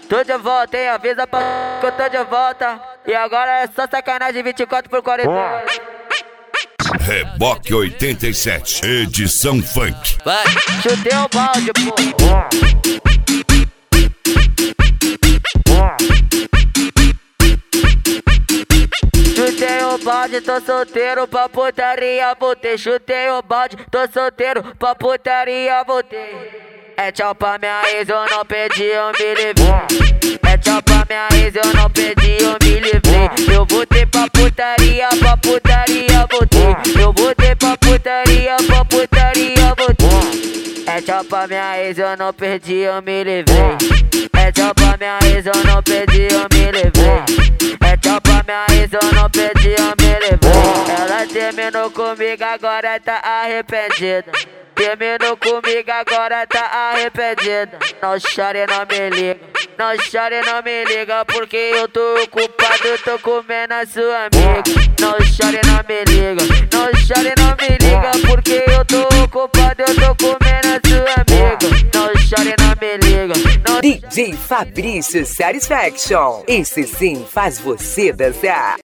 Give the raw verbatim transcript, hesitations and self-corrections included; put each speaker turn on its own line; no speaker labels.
Tô de volta, hein? Avisa pra que eu tô de volta. E agora é só sacanagem vinte e quatro por quarenta e oito.
Reboque oitenta e sete, edição funk.
Vai, chutei o balde, pô. Chutei o balde, tô solteiro pra putaria, voltei. Chutei o balde, tô solteiro pra putaria, voltei. É tchau pra minha ex, eu não pedi, eu me livrei. É tchau pra minha ex, eu não pedi, eu me livrei. Eu voltei pra putaria, pra putaria, voltei. Eu voltei pra putaria, pra putaria, voltei. É tchau pra minha ex, eu não perdi, eu me livrei. É tchau pra minha ex, eu não perdi, eu me livrei. É tchau pra minha ex, eu não perdi, eu me livrei. Ela terminou comigo, agora tá arrependida. Terminou comigo, agora tá arrependida. Não chore, não me liga. Não chore, não me liga, porque eu tô ocupado, tô comendo a sua amiga. Não chore, não me liga. Não chore, não me liga, porque eu tô ocupado, eu tô comendo a sua amiga. Não chore, não me liga. Não...
D J Fabrício Satisfaction. Esse sim faz você dançar.